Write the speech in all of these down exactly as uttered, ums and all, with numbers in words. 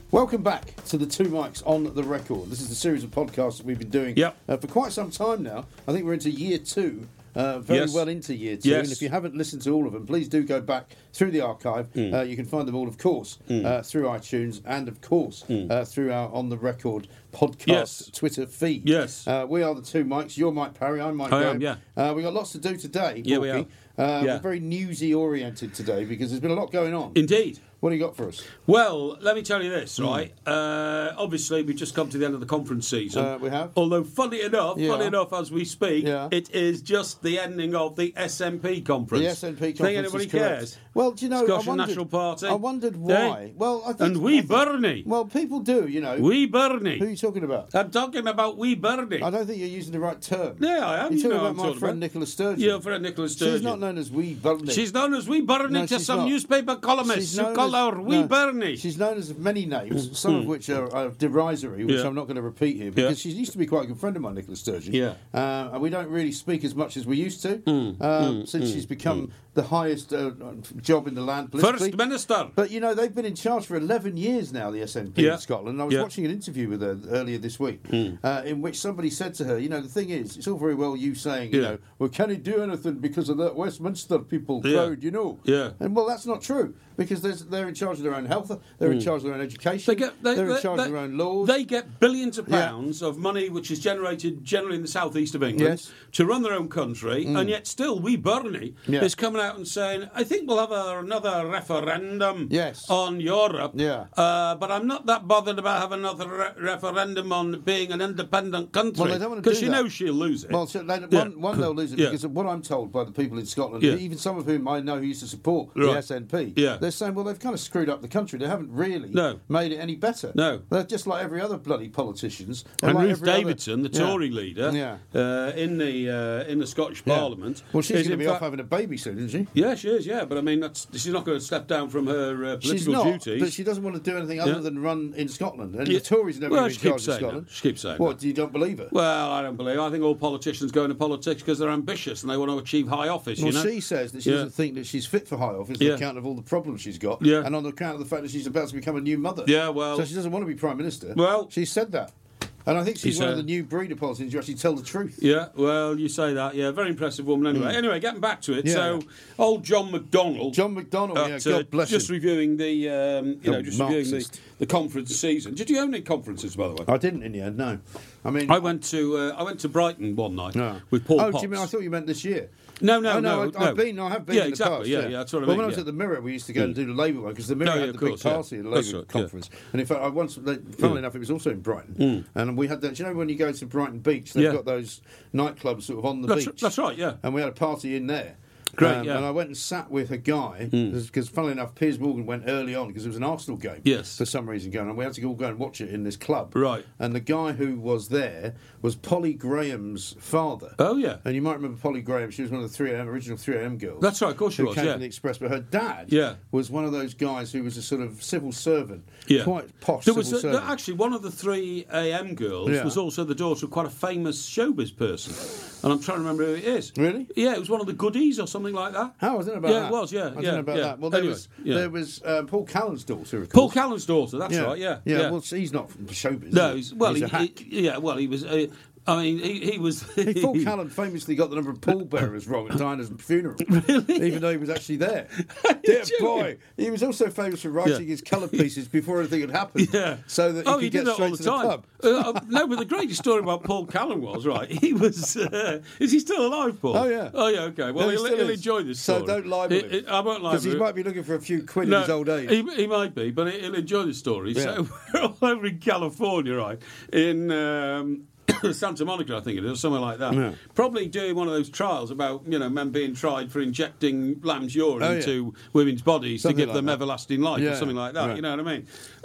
Welcome back to the Two Mics on the Record. This is the series of podcasts that we've been doing yep. uh, for quite some time now. I think we're into year two, uh, very yes. well into year two. Yes. And if you haven't listened to all of them, please do go back through the archive. Mm. Uh, you can find them all, of course, mm. uh, through iTunes and, of course, mm. uh, through our On the Record podcast yes. Twitter feed. Yes. Uh, we are the Two Mics. You're Mike Parry. I'm Mike I Graham. am, yeah. Uh, we've got lots to do today. Yeah, we are. are. Uh, yeah. We're very newsy oriented today because there's been a lot going on. Indeed. What do you got for us? Well, let me tell you this, Mm. right? Uh, obviously, we've just come to the end of the conference season. Uh, we have. Although, funny enough, Yeah. funny enough, as we speak, Yeah. it is just the ending of the S N P conference. The S N P conference Think anybody is correct. cares? Well, do you know, Scottish I wondered, National Party. I wondered why. Hey? Well, I think, And wee I think- Bernie. Well, people do, you know. Wee Bernie. Who are you talking about? I'm talking about wee Bernie. I don't think you're using the right term. Yeah, I am. You're You talking know about what I'm my talking friend about. Nicola Sturgeon. Your friend Nicola Sturgeon. She's not known as Wee Bernie. She's known as Wee Bernie No, to she's some not. newspaper columnists She's who known call as- her Wee no, Bernie. She's known as many names, some of which are, are derisory, which Yeah. I'm not going to repeat here, because Yeah. she used to be quite a good friend of mine, Nicola Sturgeon. Yeah. Uh, and we don't really speak as much as we used to Mm, uh, mm, since mm, she's become mm. the highest uh, job in the land politically. First Minister. But, you know, they've been in charge for eleven years now, the S N P Yeah. in Scotland. I was Yeah. watching an interview with her earlier this week Mm. uh, in which somebody said to her, you know, the thing is, it's all very well you saying, you Yeah. know, well, can he do anything because of that Westminster people Yeah. crowd, you know? Yeah. And, well, that's not true, because there's, they're in charge of their own health, they're in Mm. charge of their own education, They get, they, are in they- charge they- of their own laws. They get billions of Yeah. pounds of money which is generated generally in the southeast of England Yes. to run their own country, Mm. and yet still Wee Bernie Yeah. is coming out and saying, I think we'll have a, another referendum Yes. on Europe, Yeah. uh, but I'm not that bothered about having another re- referendum on being an independent country. Well, they don't want to do she that. knows she'll lose it. Well, so they, Yeah. one, one they'll lose it Yeah. because of what I'm told by the people in Scotland, Yeah. even some of whom I know who used to support the Right. S N P, Yeah. they're saying, well, they've kind of screwed up the country. They haven't really No. made it any better. No. They're just like every other bloody politicians. And like Ruth every other- Davidson, the Yeah. Tory leader, Yeah. uh, in the uh, in the Scottish Yeah. Parliament. Well, she's is going to in be fact- off having a baby soon, isn't she? Yeah, she is, yeah. But I mean, that's, she's not going to step down from her uh, political She's not, duties. but she doesn't want to do anything other Yeah. than run in Scotland. And Yeah. the Tories never Well, been she in keeps charge of saying Scotland. that. She keeps saying What, that. you don't believe her? Well, I don't believe. I think all politicians go into politics because they're ambitious and they want to achieve high office. Well, you know? she says that she Yeah. doesn't think that she's fit for high office Yeah. on account of all the problems she's got, Yeah. and on account of the fact that she's about to become a new mother. Yeah, well- so she doesn't want to be prime minister. Well- she said that, and I think she's She one of said- the new breed of politicians who actually tell the truth. Yeah, well, you say that. Yeah, very impressive woman. Anyway, anyway, getting back to it. Yeah, so, yeah. old John McDonnell. John McDonnell, yeah, at, God uh, bless just him. reviewing the, um, you know, The just reviewing the, Marxist. the conference season. Did you go any conferences, by the way? I didn't in the end. No, I mean, I went to uh, I went to Brighton one night No. with Paul Oh, Potts. do you mean? I thought you meant this year. No, no, oh, no, no, I, I've no. been. I have been Yeah, in the exactly, past. yeah, yeah, that's what I well, mean, when I was yeah. at the Mirror, we used to go and do the Labour one because the Mirror Oh, yeah, had of the big course, yeah. party at the That's Labour right, yeah. conference. And in fact, I once, they, funnily enough, it was also in Brighton, and we had that. Do you know when you go to Brighton Beach, they've Yeah. got those nightclubs sort of on the That's, beach. that's right, yeah. And we had a party in there. Great, Um, yeah. And I went and sat with a guy, because funnily enough, Piers Morgan went early on because it was an Arsenal game Yes. for some reason going on. We had to all go and watch it in this club. Right. And the guy who was there was Polly Graham's father. Oh, yeah. And you might remember Polly Graham. She was one of the three A M original three A M girls. That's right, of course she who was, came yeah. from the Express. But her dad Yeah. was one of those guys who was a sort of civil servant, Yeah. quite posh There civil was a, servant. there- actually one of the three A M girls Yeah. was also the daughter of quite a famous showbiz person, and I'm trying to remember who it is. Really? Yeah, it was one of the goodies or something like that. How? I don't know about Yeah, that. it was, yeah, I don't yeah, know about yeah. that. Well, there Anyway, was, yeah. there was um, Paul Callan's daughter, of Paul course. Callan's daughter. That's right. Yeah, yeah. Well, he's not from showbiz. no, is he's, he? well, he's he, a hack. he- yeah, well, he was. Uh, I mean, he, he was. Paul Callan famously got the number of pallbearers wrong at Diana's funeral, Really? even though he was actually there. Dear joking? boy, he was also famous for writing Yeah. his colour pieces before anything had happened, Yeah. so that he oh, could he get did that straight all to the the time. pub. Uh, uh, no, but the greatest story about Paul Callan was right. He was. Uh, is he still alive, Paul? Oh, yeah. Oh yeah. Okay. Well, No, he he'll, still he'll is. enjoy this So story. don't libel He- him. he- I won't libel Because he him. might be looking for a few quid No, in his old age. He, he might be, but he'll enjoy the story. Yeah. So we're all over in California, right? In um, Santa Monica, I think it is, or somewhere like that. Yeah. Probably doing one of those trials about, you know, men being tried for injecting lamb's urine Oh, yeah. into women's bodies Something to give like them that. everlasting life Yeah, or something like that. right. You know what I mean?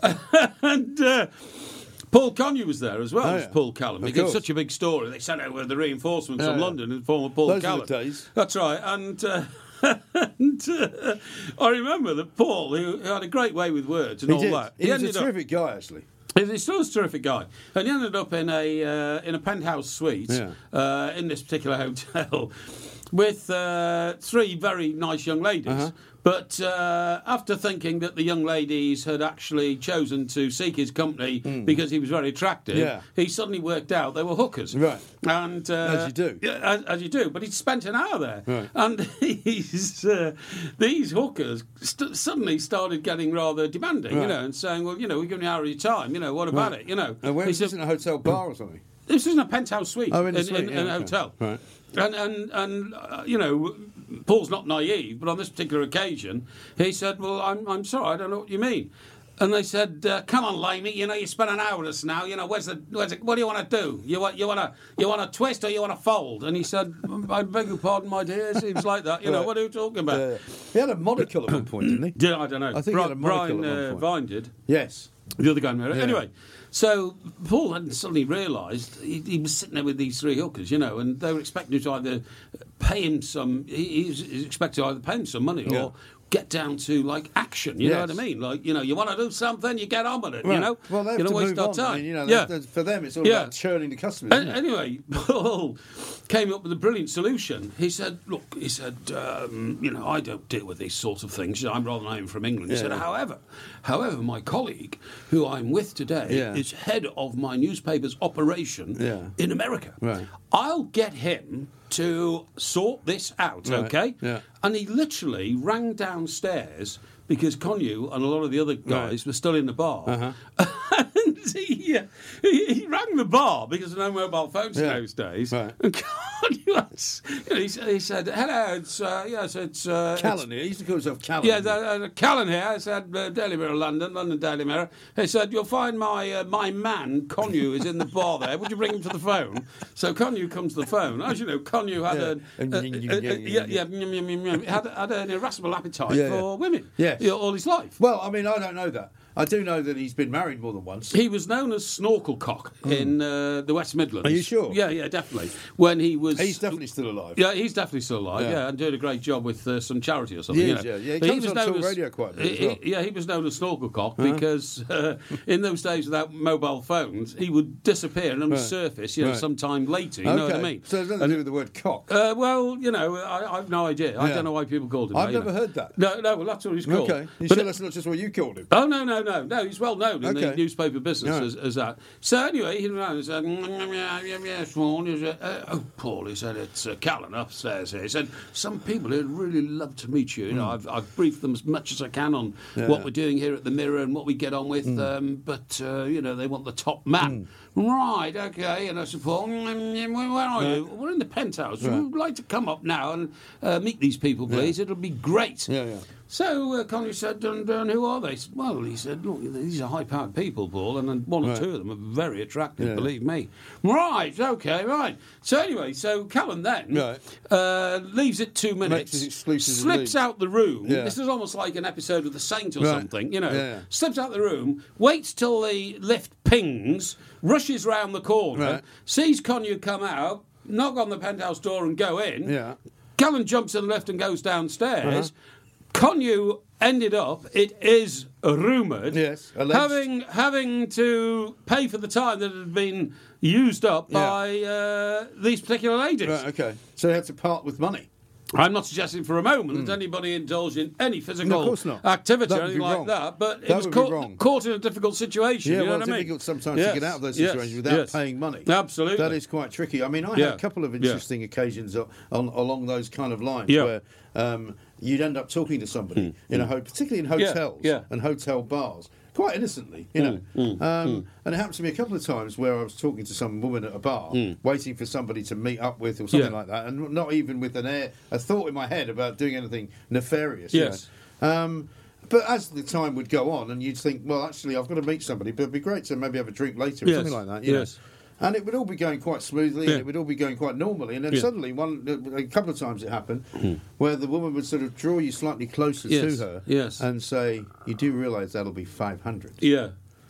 and. Uh, Paul Connew was there as well Oh, as yeah. Paul Callan. Of Because course. such a big story. They sent over the reinforcements Yeah, from yeah. London in the form of Paul Those Callan. are the days. That's right. And, uh, and uh, I remember that Paul, who had a great way with words and He all did. that, He was a ended up. terrific guy, actually. He's still a terrific guy, and he ended up in a uh, in a penthouse suite Yeah. uh, in this particular hotel with uh, three very nice young ladies. Uh-huh. But uh, after thinking that the young ladies had actually chosen to seek his company mm. because he was very attractive, yeah. he suddenly worked out they were hookers. Right. And uh, as you do. Yeah, as, as you do. But he'd spent an hour there. Right. And these, uh, these hookers st- suddenly started getting rather demanding, right. you know, and saying, well, you know, we're giving you an hour of your time, you know, what about right. it, you know. And where was this, in a hotel bar or something? This was in a penthouse suite, oh, in, a, in, suite. in, Yeah, in okay. a hotel. Right. And, and, and uh, you know, Paul's not naive, but on this particular occasion, he said, well, I'm, I'm sorry, I don't know what you mean. And they said, uh, "Come on, Lamey. You know, you spent an hour with us now. You know, where's the, where's the, what do you want to do? You want, you want to, you want to twist or you want to fold?" And he said, "I beg your pardon, my dear. Seems like that. You know, right. what are you talking about?" Uh, he had a monocle at one point, didn't he? Yeah, I don't know. I think Bri- he had a monocle Brian at one uh, point. Vine did. Yes. The other guy in there. Yeah. Anyway, so Paul hadn't suddenly realised he, he was sitting there with these three hookers, you know, and they were expecting to either pay him some. He, he's, he's expected to either pay him some money yeah. or get down to like action. You yes. know what I mean? Like, you know, you want to do something, you get on with it. Right. You know, well, they have you don't to waste move our on. time. I mean, you know, yeah. that's, that's, for them, it's all yeah. about churning the customers. And, anyway, Paul came up with a brilliant solution. He said, "Look," he said, um, "you know, I don't deal with these sort of things. You know, I'm rather known from England." He yeah. said, "However, however, my colleague, who I'm with today, yeah. is head of my newspaper's operation yeah. in America. Right. I'll get him to sort this out, right. okay?" Yeah. And he literally rang downstairs because Conyu and a lot of the other guys right. were still in the bar. Uh-huh. And he, uh, he, he rang the bar because there were no mobile phones Yeah. in those days. Right. And Conyu was, you know, he, said- he said, "Hello, it's, uh, yes, it's... Uh, Callan here. He used to call himself Callan. yeah, uh, Callan here. I said, uh, Daily Mirror London, London Daily Mirror. He said, you'll find my uh, my man, Conyu, is in the bar there. Would you bring him to the phone? So Conyu comes to the phone. As you know, Conyu had Yeah. a, a, a, a, a yeah, yeah, mm, mm, mm, mm, had, had an irascible appetite Yeah, for yeah. women Yes. you know, all his life. Well, I mean, I don't know that. I do know that he's been married more than once. He was known as Snorkelcock in uh, the West Midlands. Are you sure? Yeah, yeah, definitely. When he was... He's definitely still alive. Yeah, he's definitely still alive. Yeah, Yeah. and doing a great job with uh, some charity or something. He you is, know. yeah. Yeah, he But comes was on known Talk as- Radio quite a bit as he- well. Yeah, he was known as Snorkelcock because uh, in those days without mobile phones, he would disappear and Right. surface, you know, Right. sometime later. You know what I mean? So there's nothing to do with the word cock. Uh, well, you know, I, I've no idea. I Yeah. don't know why people called him I've that. you never know. heard that. No, no, well, that's what he's called. Okay. You But- sure that's not just what you called him? Oh, no, no, no. No, he's well known in the Okay. newspaper business Right. as, as that. So anyway, he ran and said, "Mm, yeah, yeah, yeah, Swan." He said, uh, "Oh, Paul," he said, "it's uh, Callan upstairs here." He said, "Some people here would really love to meet you. You know, I've, I've briefed them as much as I can on Yeah. what we're doing here at the Mirror and what we get on with, um, but, uh, you know, they want the top man." Right, okay. And I said, "Paul, mm, where are you?" "We're in the penthouse. Right. We'd like to come up now and uh, meet these people, please. It'll be great." Yeah, yeah. So uh, Connie said, and, and who are they? Well, he said, look, these are high-powered people, Paul, and then one or Right. two of them are very attractive, Yeah. believe me. Right, okay, right. So anyway, so Callan then Right. uh, leaves it two minutes, his exclusives and slips leaves. out the room. Yeah. This is almost like an episode of The Saint or Right. something, you know. Yeah, yeah. Slips out the room, waits till the lift pings, rushes round the corner, Right. sees Conyu come out, knock on the penthouse door and go in. Yeah. Callan jumps in the lift and goes downstairs. Uh-huh. Conyu ended up, it is rumoured, Yes, alleged. having having to pay for the time that had been used up Yeah. by uh, these particular ladies. Right, okay. So they had to part with money. I'm not suggesting for a moment that anybody indulged in any physical No, of course not. activity That or would anything be like wrong. that, but it That was would be caught, wrong. caught in a difficult situation. Yeah, you know well, what I mean? difficult sometimes Yes, to get out of those yes, situations without yes. paying money. Absolutely. That is quite tricky. I mean, I Yeah. had a couple of Yeah. interesting occasions on, on, along those kind of lines Yeah. where um, you'd end up talking to somebody, in a ho- particularly in Yeah, hotels yeah. and hotel bars, quite innocently, you know. Mm, um, And it happened to me a couple of times where I was talking to some woman at a bar, waiting for somebody to meet up with or something Mm. Yeah. like that, and not even with an air, a thought in my head about doing anything nefarious. you Yes. know. Um, but as the time would go on, and you'd think, well, actually, I've got to meet somebody, but it'd be great to maybe have a drink later or Yes. something like that. You Yes. know? And it would all be going quite smoothly, Yeah. and it would all be going quite normally. And then Yeah. suddenly, one a couple of times it happened, where the woman would sort of draw you slightly closer Yes. to her Yes. and say, "You do realise that'll be five hundred." Yeah.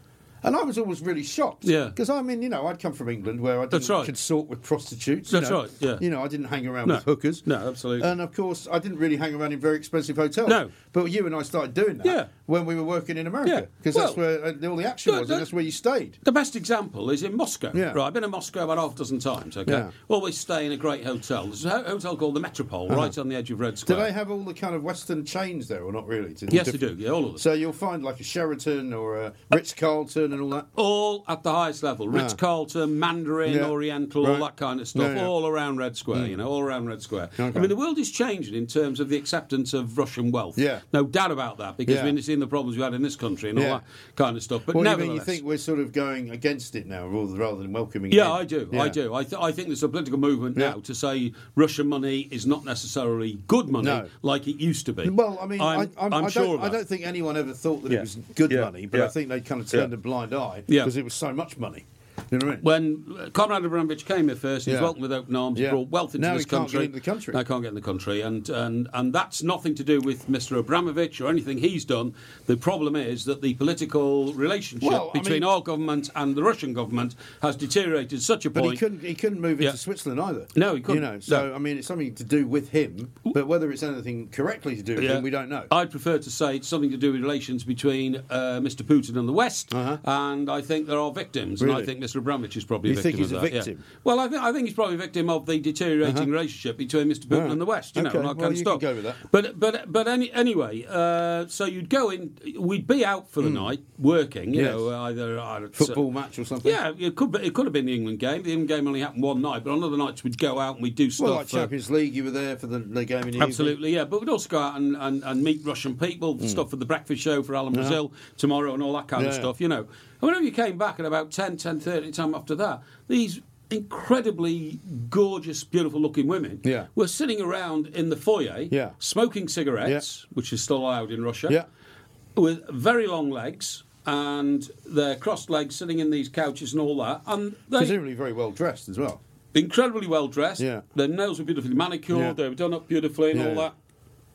And I was always really shocked. Yeah. Because, I mean, you know, I'd come from England where I That's didn't right. consort with prostitutes. you That's know. right, yeah. You know, I didn't hang around No. with hookers. No, absolutely. And, of course, I didn't really hang around in very expensive hotels. No. But you and I started doing that Yeah. when we were working in America. Yeah. Because Well, that's where uh, all the action the- was, the- and that's where you stayed. The best example is in Moscow. Yeah. Right, I've been in Moscow about half a dozen times, okay? Yeah. Always stay in a great hotel. There's a ho- hotel called the Metropole, right on the edge of Red Do Square. they have all the kind of Western chains there, or not really? To Yes, they different- do, yeah, all of them. So you'll find like a Sheraton or a Ritz-Carlton and all that? All at the highest level. Ritz-Carlton, Mandarin, Yeah. Oriental, Right. all that kind of stuff, Yeah, yeah. all around Red Square, you know, all around Red Square. Okay. I mean, the world is changing in terms of the acceptance of Russian wealth. Yeah. No doubt about that, because Yeah. we've seen the problems we had in this country and Yeah. all that kind of stuff. But What do you mean? nevertheless... You think we're sort of going against it now rather rather than welcoming Yeah, it in? I do. Yeah. I do. I, th- I think there's a political movement Yeah. now to say Russian money is not necessarily good money No. like it used to be. Well, I mean, I'm, I, I'm, I'm I, sure don't, of I that. don't think anyone ever thought that Yeah. it was good Yeah. money, but Yeah. I think they kind of turned Yeah. a blind eye Yeah. because it was so much money. You know what I mean? When uh, Comrade Abramovich came here first, he was Yeah. welcomed with open arms. Yeah. He brought wealth into Now this he can't country. get into the country. Now he can't get in the country, and, and and that's nothing to do with Mister Abramovich or anything he's done. The problem is that the political relationship Well, I between mean- our government and the Russian government has deteriorated to such a But point. he couldn't. He couldn't move into Yeah. Switzerland either. No, he couldn't. You know, so No. I mean, it's something to do with him. But whether it's anything correctly to do with Yeah. him, we don't know. I'd prefer to say it's something to do with relations between uh, Mister Putin and the West, Uh-huh. and I think there are victims, and I Really? think Mister Abramovich is probably You a victim think he's of a that, yeah. victim? Well, I think I think he's probably a victim of the deteriorating relationship between Mister Putin Right. and the West, you know, Okay, and that well, kind of you can stuff. go with that. But but but any, anyway, uh, so you'd go in, we'd be out for the night working, you Yes. know, either, either Football match or something. Yeah, it could be, it could have been the England game. The England game only happened one night, but on other nights we'd go out and we'd do stuff. Well, like for- Champions League, you were there for the, the game in the evening. Absolutely, yeah. But we'd also go out and, and, and meet Russian people, stuff for the breakfast show for Alan Brazil tomorrow and all that kind of Yeah. stuff, you know. And whenever you came back at about ten, ten thirty time after that, these incredibly gorgeous, beautiful looking women Yeah. were sitting around in the foyer Yeah. smoking cigarettes, which is still allowed in Russia, Yeah. with very long legs and their crossed legs sitting in these couches and all that. And they Presumably very well dressed as well. incredibly well dressed. Yeah. Their nails were beautifully manicured. Yeah. They were done up beautifully and Yeah, all yeah. that.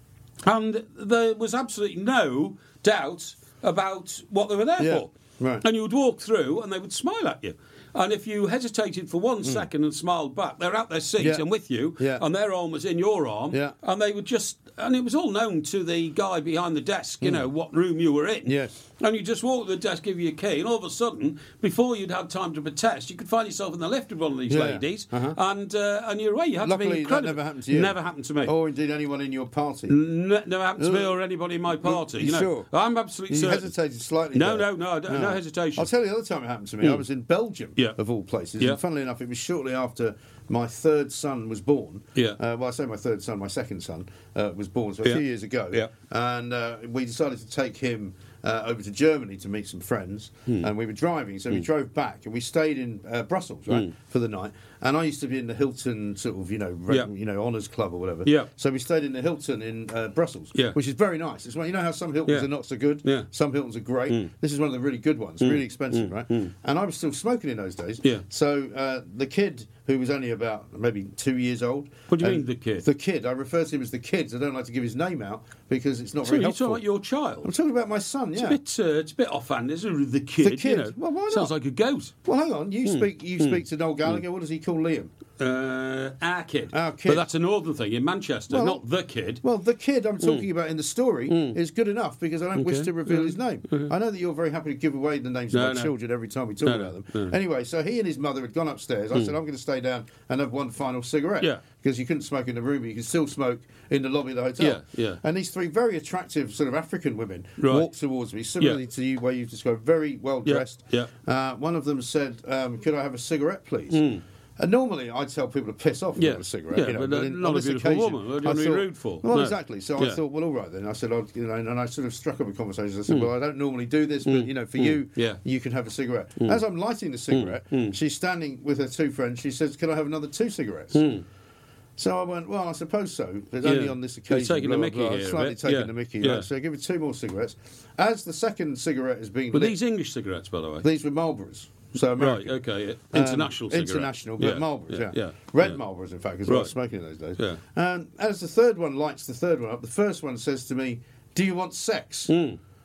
And there was absolutely no doubt about what they were there Yeah, for. right. And you would walk through and they would smile at you. And if you hesitated for one second and smiled back, they're at their seats Hmm. Yeah. and with you, Yeah. and their arm was in your arm, Yeah. and they would just, and it was all known to the guy behind the desk, you know, what room you were in. Hmm. Yes. And you just walk to the desk, give you a key, and all of a sudden, before you'd had time to protest, you could find yourself in the lift with one of these Yeah. ladies, Uh-huh. and uh, and you're away. You had to Luckily, be that incredible. never happened to you. Never happened to me. Or indeed anyone in your party. N- never happened to me Ugh. or anybody in my party. You You know, sure? I'm absolutely You certain. hesitated slightly. No, there. no, no, I don't- no hesitation. I'll tell you the other time it happened to me. I was in Belgium, Yeah. of all places. Yeah. And funnily enough, it was shortly after my third son was born. Yeah. Uh, well, I say my third son, my second son uh, was born, so a Yeah. few years ago. Yeah. And uh, we decided to take him uh, over to Germany to meet some friends. Hmm. And we were driving, so we drove back and we stayed in uh, Brussels, right, for the night. And I used to be in the Hilton sort of, you know, re- Yeah. you know, honours club or whatever. Yeah. So we stayed in the Hilton in uh, Brussels, Yeah. which is very nice. It's one, you know how some Hiltons Yeah. are not so good. Yeah. Some Hiltons are great. This is one of the really good ones, really expensive, right? And I was still smoking in those days. Yeah. So uh, the kid, who was only about maybe two years old. What do you and mean, the kid? The kid. I refer to him as the kid. I don't like to give his name out because it's not So very you're helpful. talking about your child? I'm talking about my son. It's Yeah. a bit, uh, it's a bit offhand, isn't it? The kid, The you kid. know. Well, why Sounds not? like a goat. Well, hang on. You Hmm. speak. You speak to Noel Gallagher. What does he call Liam? Uh, our kid. Our kid. But that's a northern thing in Manchester, Well, not the kid. Well, the kid I'm talking about in the story is good enough because I don't wish Okay. to reveal his name. I know that you're very happy to give away the names No, of my no. children every time we talk No, about no, them. no. Anyway, so he and his mother had gone upstairs. I said, I'm going to stay down and have one final cigarette. Yeah. Because you couldn't smoke in the room, but you could still smoke in the lobby of the hotel. Yeah, yeah. And these three very attractive sort of African women Right. walked towards me, similarly Yeah. to you, where you've described, very well Yeah, dressed. yeah. Uh, one of them said, um, could I have a cigarette, please? And normally I'd tell people to piss off and Hmm. Yeah. have a cigarette. Yeah, you know, but, uh, in- not on a this beautiful occasion, woman. What do you I want to be thought- rude for? Well, No. exactly. So I Yeah. thought, well, all right then. I said, I'd, you know, and I sort of struck up a conversation. I said, well, I don't normally do this, but you know, for you, Hmm. Yeah. you can have a cigarette. As I'm lighting the cigarette, she's standing with her two friends. She says, "Can I have another two cigarettes?" So I went, well, I suppose so, but only Yeah. on this You're occasion. taking blah, the blah, mickey blah. here a Slightly bit. taking Yeah. the mickey. Yeah. Right? So I give her two more cigarettes. As the second cigarette is being But lit, these English cigarettes, by the way. these were Marlboros. So Right, American. okay. yeah. Um, International cigarette. International, but Yeah, Marlboros, yeah. yeah. Red yeah. Marlboros, in fact, because I was Right. smoking in those days. Yeah. And as the third one lights the third one up, the first one says to me, "Do you want sex?" Mm.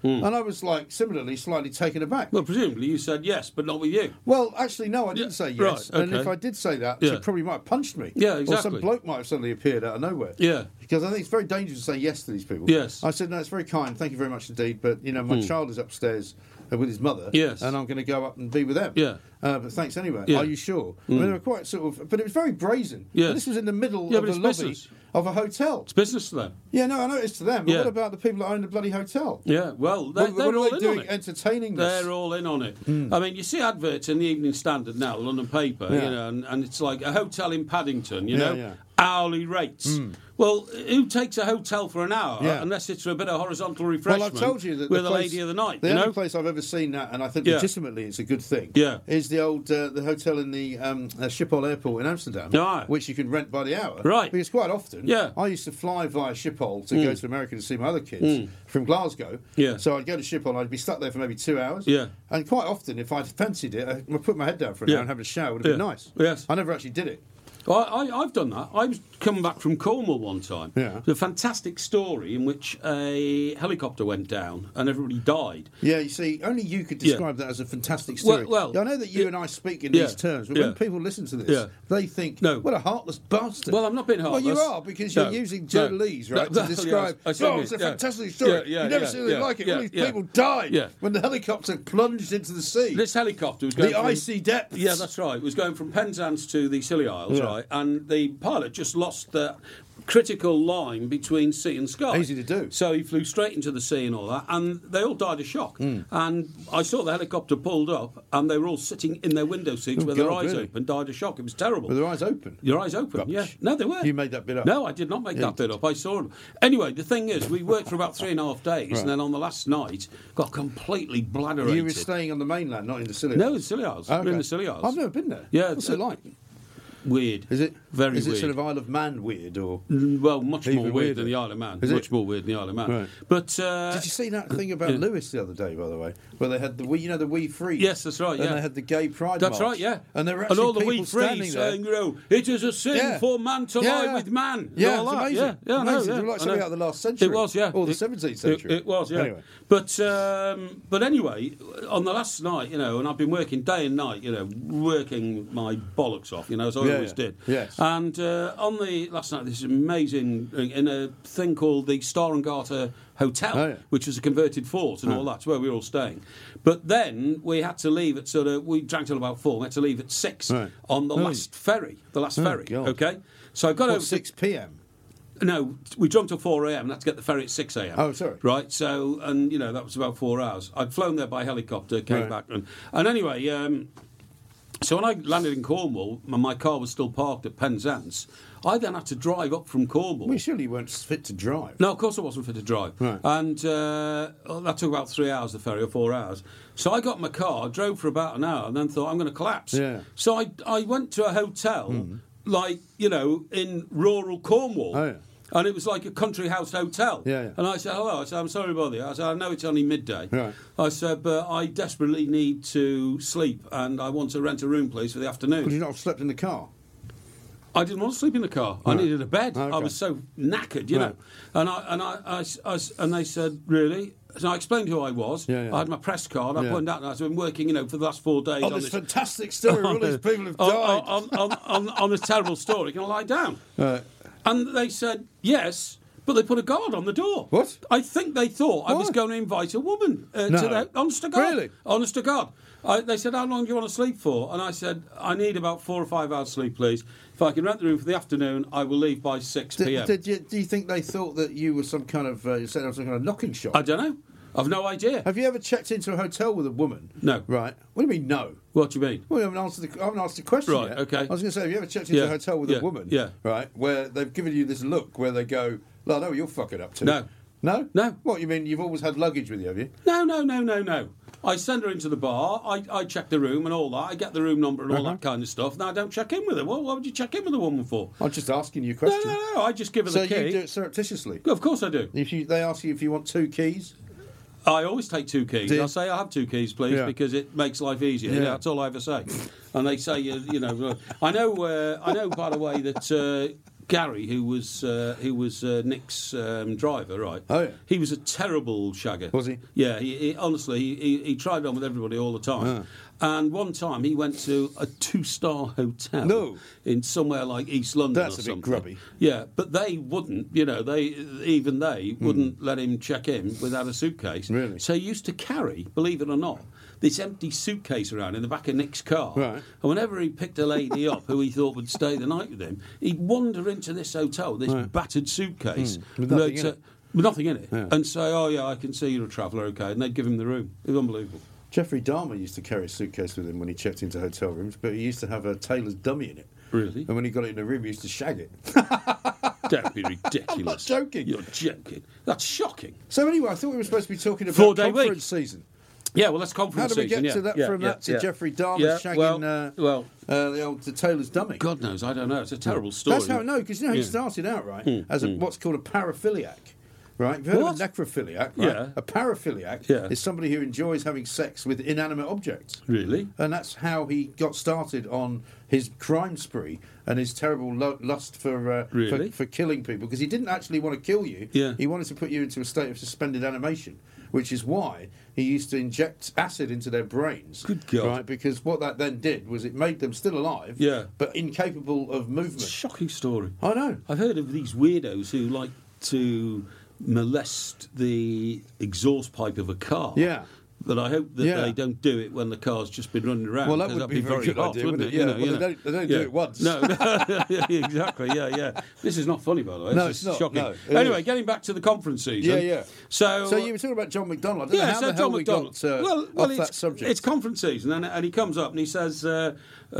and I was like similarly slightly taken aback. Well, presumably you said yes, but not with you. Well, actually, no, I didn't Yeah, say yes. right, And okay. if I did say that, Yeah. she probably might have punched me. Yeah, Or exactly. some bloke might have suddenly appeared out of nowhere. Yeah. Because I think it's very dangerous to say yes to these people. Yes. I said, no, it's very kind. Thank you very much indeed. But, you know, my child is upstairs uh, with his mother. Yes. And I'm going to go up and be with them. Yeah. Uh, but thanks anyway. Yeah. Are you sure? I mean, they were quite sort of... But it was very brazen. Yes. And this was in the middle Yeah, of but the it's lobby business. of a hotel. It's business to them. Yeah, no, I know it's to them. But Yeah. what about the people that own the bloody hotel? Yeah, well, they, What, they're what all are they in doing on it. entertaining this? They're all in on it. I mean, you see adverts in the Evening Standard now, the London paper, Yeah. you know, and, and it's like a hotel in Paddington, you Yeah, know, yeah. hourly rates. Well, who takes a hotel for an hour Yeah. unless it's for a bit of horizontal Well, refreshment I've told you that with the a place, lady of the night, the you only know? place I've ever seen that, and I think Yeah. legitimately it's a good thing. Yeah. is the old uh, the hotel in the um, uh, Schiphol Airport in Amsterdam, Right. which you can rent by the hour. Right. Because quite often, Yeah. I used to fly via Schiphol to go to America to see my other kids from Glasgow. Yeah. So I'd go to Schiphol, and I'd be stuck there for maybe two hours. Yeah. And quite often, if I fancied it, I'd put my head down for an Yeah. hour and have a shower. Would have been Yeah. nice. Yes. I never actually did it. Well, I, I, I've done that. I was coming back from Cornwall one time. Yeah. It's a fantastic story in which a helicopter went down and everybody died. Yeah, you see, only you could Yeah. describe that as a fantastic story. Well- well, Yeah, I know that you yeah. and I speak in Yeah. these terms, but Yeah. when people listen to this, Yeah. they think, No. what a heartless bastard. Well, I'm not being Well, heartless. you are, because you're No. using No. journalese, No. right, No. to describe, Yeah, I see what oh, you it's a mean. Yeah. fantastic story. Yeah, yeah, You've never yeah, seen anything yeah, like it. yeah, All these yeah. people died Yeah. when the helicopter plunged into the sea. This helicopter was going the from, icy depths. Yeah, that's right. It was going from Penzance to the Scilly Isles, Yeah. right? And the pilot just lost the critical line between sea and sky. Easy to do. So he flew straight into the sea and all that, and they all died of shock. Hmm. And I saw the helicopter pulled up, and they were all sitting in their window seats Oh, with their God, eyes really? open, died of shock. It was terrible. With their eyes open. Your eyes open, Rubbish. yeah. No, they were. You made that bit up. No, I did not make Yeah, that bit up. I saw them. Anyway, the thing is, we worked for about three and a half days, Right. and then on the last night, got completely bladderated. You were staying on the mainland, not in the Scilly No, Isles. in Scilly Isles. Oh, We're in okay. the Scilly Isles. I've never been there. Yeah, What's uh, it like? Weird. Is it Very Is it weird. sort of Isle of Man weird, or? Mm, Well, much Even more weird weirder. than the Isle of Man. Is much it? more weird than the Isle of Man. Right. But uh, Did you see that thing about yeah. Lewis the other day, by the way, where they had the wee, you know, the wee freeze? Yes, that's right, And yeah. they had the gay pride that's march. right, yeah. And there were and actually all the people wee standing freeze there. saying, you know, it is a sin Yeah. for man to Yeah, lie yeah. with man. Yeah, and it all was that. amazing. Yeah, yeah, I know, Amazing. yeah. It was like I something know. out of the last century. It was, yeah. Or the It- seventeenth it- century. It, was, yeah. Anyway. But um, but anyway, on the last night, you know, and I've been working day and night, you know, working my bollocks off, you know, as I Yeah, always yeah. did. Yes. And uh, on the last night, this amazing in a thing called the Star and Garter Hotel, Oh, yeah. which was a converted fort and all that. It's where we were all staying. But then we had to leave at sort of, we drank till about four. We had to leave at six Right. on the Oh. last ferry, the last Oh, ferry. God. Okay, so I got What, over to- six p.m.? no, we jumped till four a.m. and had to get the ferry at six a.m. Oh, sorry. Right, so, and, you know, that was about four hours. I'd flown there by helicopter, came Right. back. And, and anyway, um, so when I landed in Cornwall, and my car was still parked at Penzance, I then had to drive up from Cornwall. Well, surely you weren't fit to drive. No, of course I wasn't fit to drive. Right. And uh, oh, that took about three hours, the ferry, or four hours. So I got in my car, drove for about an hour, and then thought, I'm going to collapse. Yeah. So I, I went to a hotel, like, you know, in rural Cornwall. Oh, yeah. And it was like a country house hotel. Yeah, yeah. And I said, hello. I said, I'm sorry to bother you. I said, I know it's only midday. Right. I said, but I desperately need to sleep, and I want to rent a room, please, for the afternoon. Could you not have slept in the car? I didn't want to sleep in the car. I Right. needed a bed. Okay. I was so knackered, you Right. know. And I and I, I, I- and they said, really? So I explained who I was. Yeah, yeah. I had my press card. I Yeah. pointed out that I've been working, you know, for the last four days Oh, on this this fantastic story. All these people have on, died. on, on, on, on this terrible story. Can I lie down? Right. And they said yes, but they put a guard on the door. What? I think they thought I was Why? going to invite a woman uh, No. to their. Honest to God. Really? Honest to God. I, they said, how long do you want to sleep for? And I said, I need about four or five hours sleep, please. If I can rent the room for the afternoon, I will leave by six p.m. Did, did you, do you think they thought that you were some kind of, uh, you said it was some kind of knocking shop? I don't know. I've no idea. Have you ever checked into a hotel with a woman? No. Right. What do you mean, no? What do you mean? Well, I haven't answered the, I haven't answered the question Right, yet. okay. I was going to say, have you ever checked into Yeah, a hotel with yeah, a woman? yeah. Right, where they've given you this look where they go, well, I know what you're fucking up to. No. No? No. What, you mean you've always had luggage with you, have you? No, no, no, no, no. I send her into the bar. I, I check the room and all that. I get the room number and all Uh-huh. that kind of stuff. Now I don't check in with her. Well, why would you check in with a woman for? I'm just asking you a No, question. no, no. I just give her So the key. you do it surreptitiously? Of course I do. If you, they ask you if you want two keys? I always take two keys. Do you? I say I have two keys, please, Yeah. because it makes life easier. Yeah. Yeah, that's all I ever say. And they say, you, you know, I know. Uh, I know. By the way, that uh, Gary, who was uh, who was uh, Nick's um, driver, right? Oh, yeah. He was a terrible shagger. Was he? Yeah. He, he, honestly, he, he, he tried on with everybody all the time. Ah. And one time he went to a two-star hotel No. in somewhere like East London. That's or a bit something. grubby. Yeah, but they wouldn't. You know, they even they wouldn't let him check in without a suitcase. Really? So he used to carry, believe it or not, this empty suitcase around in the back of Nick's car. Right. And whenever he picked a lady up who he thought would stay the night with him, he'd wander into this hotel, this Right. battered suitcase. Mm. With nothing in it. With nothing in it. Yeah. And say, oh, yeah, I can see you're a traveller, OK. And they'd give him the room. It was unbelievable. Jeffrey Dahmer used to carry a suitcase with him when he checked into hotel rooms, but he used to have a tailor's dummy in it. Really? And when he got it in the room, he used to shag it. Don't be ridiculous. I'm not joking. You're joking. That's shocking. So anyway, I thought we were supposed to be talking about Four-day conference week. season. Yeah, well, that's How conference do we get season, to yeah. that yeah, from yeah, that to yeah. Jeffrey Dahmer Yeah, shagging well, uh, well, uh, the old the tailor's dummy? God knows, I don't know. It's a terrible story. That's how no, because you know he Yeah. started out right Mm, as a, mm. what's called a paraphiliac. Right, you've heard What? of a necrophiliac, right? Yeah. A paraphiliac Yeah. is somebody who enjoys having sex with inanimate objects. Really? And that's how he got started on his crime spree and his terrible lo- lust for, uh, Really? for for killing people, because he didn't actually want to kill you. Yeah. He wanted to put you into a state of suspended animation, which is why he used to inject acid into their brains. Good God. Right, because what that then did was it made them still alive, Yeah. but incapable of movement. Shocking story. I know. I've heard of these weirdos who like to molest the exhaust pipe of a car. Yeah. But I hope that Yeah. they don't do it when the car's just been running around. Well, that 'cause would that'd be a very good hot, idea, wouldn't wouldn't it? it? You Yeah, know, well, you they know. don't- they don't do it once. No, no exactly. Yeah, yeah. This is not funny, by the way. No, This it's is not, shocking. no, it anyway, is. getting back to the conference season. Yeah, yeah. So, So you were talking about John McDonnell. I don't yeah, know how so the hell John we McDonnell. got uh, well, well, off it's, that subject. It's conference season, and, and he comes up and he says, uh,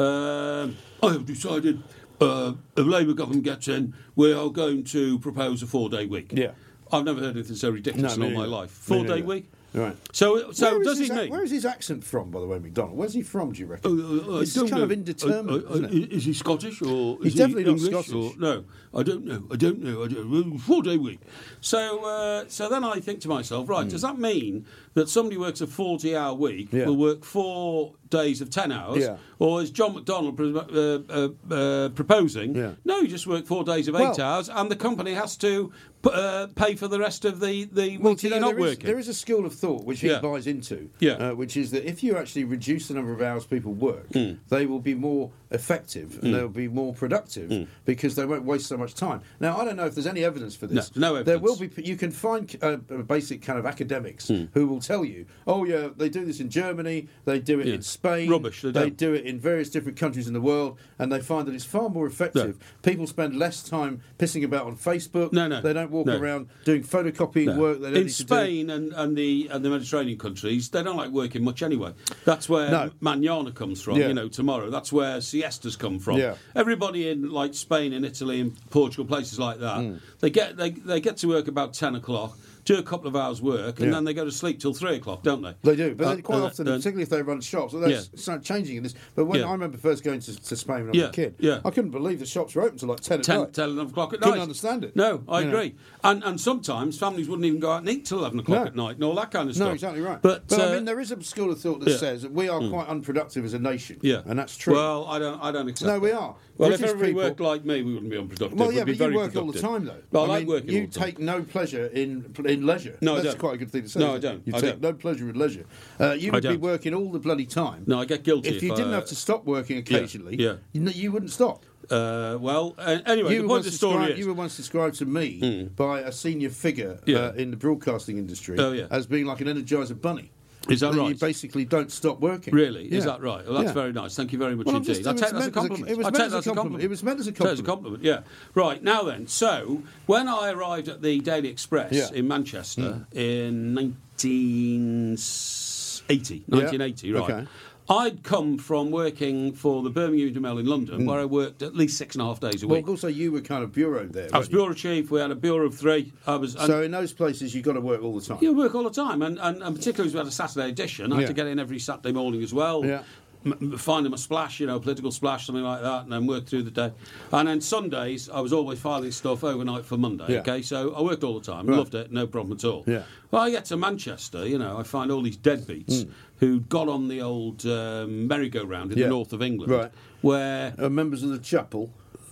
uh, "I have decided, uh, if Labour government gets in, we are going to propose a four-day week." Yeah. I've never heard anything so ridiculous No, in me all my neither. life. Me Four-day neither. week. Right. So, so Where is does he his ac- mean? Where is his accent from, by the way, McDonnell? Where's he from, do you reckon? Uh, uh, I it's don't kind know. of indeterminate, Uh, uh, isn't it? Is he Scottish or He's is definitely he not English Scottish. Or, no, I don't know. I don't know. I don't. Four day week. So, uh, so then I think to myself, right? Does that mean that somebody works a forty-hour week Yeah. will work four days of ten hours, Yeah. or is John McDonnell pro- uh, uh, uh, proposing? Yeah. No, you just work four days of eight Well- hours, and the company has to p- uh, pay for the rest of the the Well, week do that you you're know, not there is, working. there is a school of thought which he Yeah. buys into, Yeah. uh, which is that if you actually reduce the number of hours people work, Mm. they will be more effective and they'll be more productive because they won't waste so much time. Now, I don't know if there's any evidence for this. No, no There evidence. will be. You can find uh, basic kind of academics who will tell you, oh yeah, they do this in Germany, they do it Yeah. in Spain, Rubbish, they they don't. do it in various different countries in the world, and they find that it's far more effective. People spend less time pissing about on Facebook. No, no, They don't walk no. around doing photocopying No. work. They don't in need to do. Spain and, and the and the Mediterranean countries, they don't like working much anyway. That's where No. manana comes from. Yeah. You know, tomorrow. That's where siestas come from. Yeah. Everybody in like Spain and Italy and Portugal, places like that, Mm. they get they they get to work about ten o'clock. Do a couple of hours work and Yeah. then they go to sleep till three o'clock, don't they? They do, but Uh, they quite uh, often, uh, particularly if they run shops, well, that's Yeah. start changing in this. But when Yeah. I remember first going to, to Spain when I was Yeah, a kid, yeah. I couldn't believe the shops were open till like ten at ten, night. ten, eleven o'clock at Couldn't night. understand it. No, I You know. agree. And and sometimes families wouldn't even go out and eat till eleven o'clock No. at night and all that kind of No, stuff. exactly right. But, But, uh, I mean, there is a school of thought that yeah. says that we are quite unproductive as a nation. Yeah, and that's true. Well, I don't, I don't accept. No, we that. are. Well, British if everybody people- worked like me, we wouldn't be unproductive. Well, We'd yeah, be but you very work all the productive. time, though. Well, I, I like mean, working you all the time. take no pleasure in in leisure. No, I That's don't. quite a good thing to say. No, isn't I it? don't. You I take don't. no pleasure in leisure. Uh, you I would be don't. working all the bloody time. No, I get guilty If if, you I, didn't have to stop working occasionally, yeah. You, know, you wouldn't stop. Uh, well, uh, anyway, You the were, point once of the story described, is. you were once described to me by a senior figure Yeah. uh, in the broadcasting industry Oh, yeah. as being like an Energizer bunny. Is that right? You basically don't stop working. Really? Yeah. Is that right? Well, that's Yeah. very nice. Thank you very much Well, I'm indeed. just- I it was take that as a meant as a- compliment. it was I meant take as that a as a compliment. compliment. It was meant as a Take that as a compliment. compliment, yeah. Right, now then, so when I arrived at the Daily Express Yeah. in Manchester in nineteen eighty, nineteen eighty, right, okay. I'd come from working for the Birmingham Evening Mail in London, where I worked at least six and a half days a Well, week. also you were kind of bureau there. I was weren't you? bureau chief. We had a bureau of three. I was. and So in those places, you've got to work all the time. You work all the time, and, and, and particularly as we had a Saturday edition, I had Yeah. to get in every Saturday morning as well. Yeah. M- m- find them a splash, you know, political splash, something like that, and then work through the day. And then Sundays, I was always filing stuff overnight for Monday. Yeah. Okay, so I worked all the time, Right. loved it, no problem at all. Yeah. Well, I get to Manchester, you know, I find all these deadbeats who got on the old um, merry-go-round in Hmm. Yeah. the north of England, Right. where Uh, members of the chapel.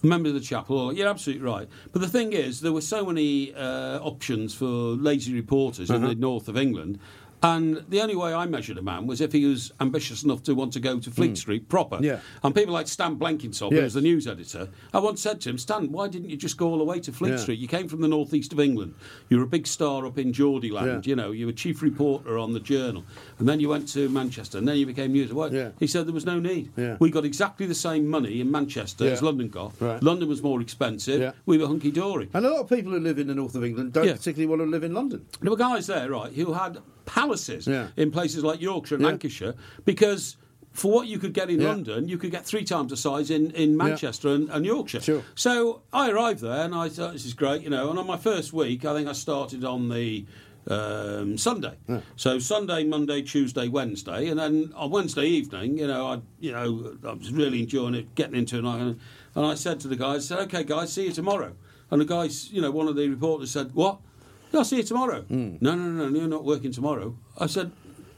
Member of the chapel, you're absolutely right. But the thing is, there were so many uh, options for lazy reporters uh-huh. in the north of England, and the only way I measured a man was if he was ambitious enough to want to go to Fleet mm. Street proper. Yeah. And people like Stan Blenkinsop, yes. who was the news editor, I once said to him, Stan, why didn't you just go all the way to Fleet yeah. Street? You came from the northeast of England. You were a big star up in Geordieland. Yeah. You know, you were chief reporter on the Journal. And then you went to Manchester, and then you became news. Well, yeah. He said there was no need. Yeah. We got exactly the same money in Manchester yeah. as London got. Right. London was more expensive. Yeah. We were hunky-dory. And a lot of people who live in the north of England don't Yeah. particularly want to live in London. There were guys there, right, who had palaces Yeah. in places like Yorkshire and Yeah. Lancashire because for what you could get in Yeah. London, you could get three times the size in, in Manchester yeah. and, and Yorkshire. Sure. So I arrived there and I thought, this is great, you know, and on my first week, I think I started on the um, Sunday. Yeah. So Sunday, Monday, Tuesday, Wednesday, and then on Wednesday evening, you know, I, you know, I was really enjoying it, getting into it, and I, and I said to the guys, I said, okay, guys, see you tomorrow. And the guys, you know, one of the reporters said, what? I'll see you tomorrow. Mm. No, no, no, no, you're not working tomorrow. I said,